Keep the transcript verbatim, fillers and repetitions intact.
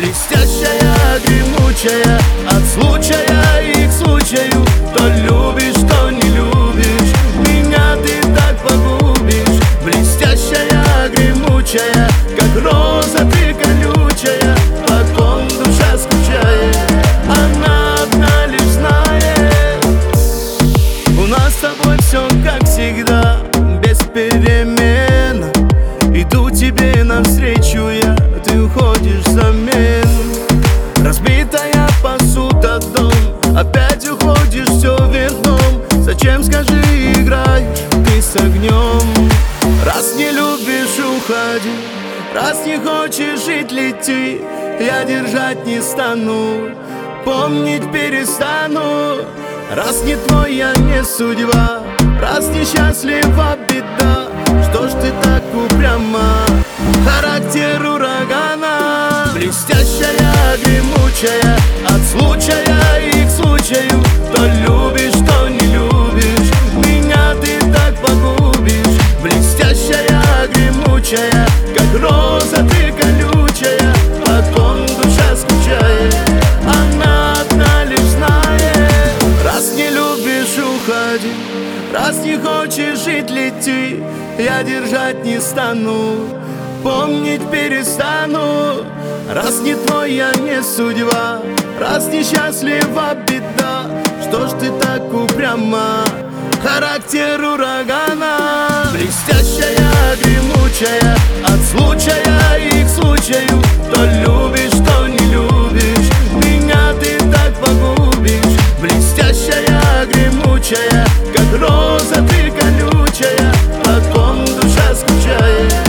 Блестящая, гремучая, от случая и к случаю. То любишь, то не любишь, меня ты так погубишь. Блестящая, гремучая, как роза ты колючая, по ком душа скучает, она одна лишь знает. У нас с тобой все как всегда, без перемен. Иду тебе навстречу я, ты уходишь взамен. Разбитая посуда, дом, опять уходишь все вверх дном. Зачем, скажи, играешь ты с огнем? Раз не любишь, уходи, раз не хочешь жить, лети. Я держать не стану, помнить перестану. Раз не твоя не судьба, раз несчастлива беда, что ж ты так упряма, характер урагана. Блестящая, гремучая, от случая и к случаю. То любишь, то не любишь, меня ты так погубишь. Блестящая, гремучая, как роза ты колючая, по ком душа скучает, она одна лишь знает. Раз не любишь, уходи, раз не хочешь жить, лети. Я держать не стану, помнить перестану. Раз не твоя не судьба, раз несчастлива беда, что ж ты так упряма, характер урагана. Блестящая, гремучая, от случая и к случаю. То любишь, то не любишь, меня ты так погубишь. Блестящая, гремучая, как роза ты колючая, по ком душа скучает.